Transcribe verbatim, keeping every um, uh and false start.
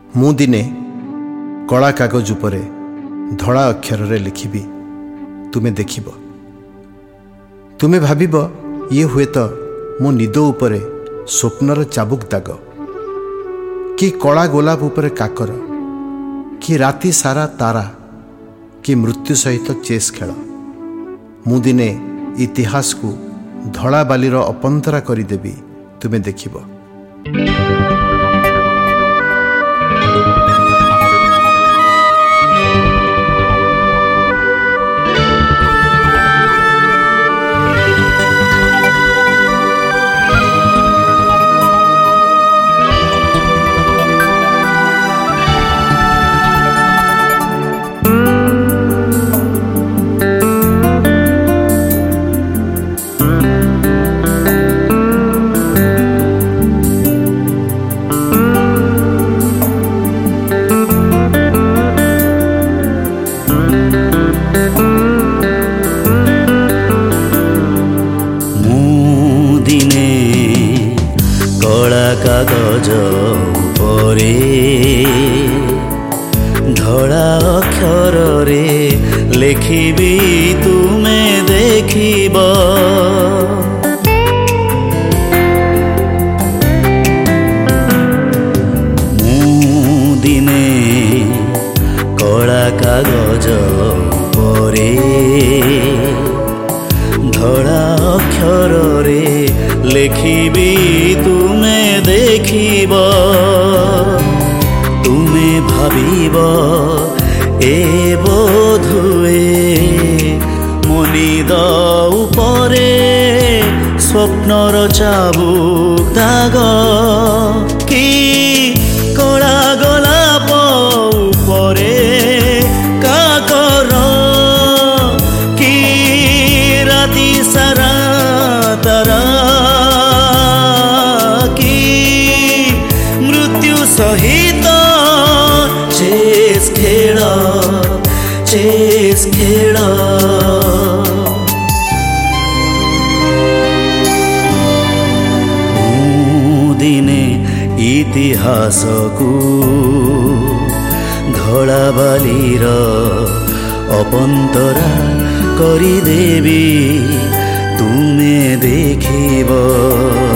मु दिने कला कागज उपरे धड़ा अक्षर रे लिखिबी तुमे देखिब। तुमे भाबिब ये हुए तो मो निद उपरे स्वप्नर चाबुक दाग कि कला गोलाप उपरे काकर कि राति सारा तारा कि मृत्यु सहित चेस खेल। मु दिने इतिहास को धड़ा बालीर अपंतरा करिदेबी तुमे देखिब। कागज उपरे धड़ा अक्षर रे लिखिबी तुमे देखिब। मु दिने कला कागज उपरे धड़ा अक्षर रे लिखिबी तुमे देखिब। तुमे भाबिब ए बोधुए मो निद उपरे स्वप्नर चाबुक दाग कि कला गोलाप उपरे काकर कि राति सारा तारा सहित चेस खेल चेस खेल। मु दिने इतिहास को धड़ा बालीर अपंतरा करिदेबी तुमे देखिब।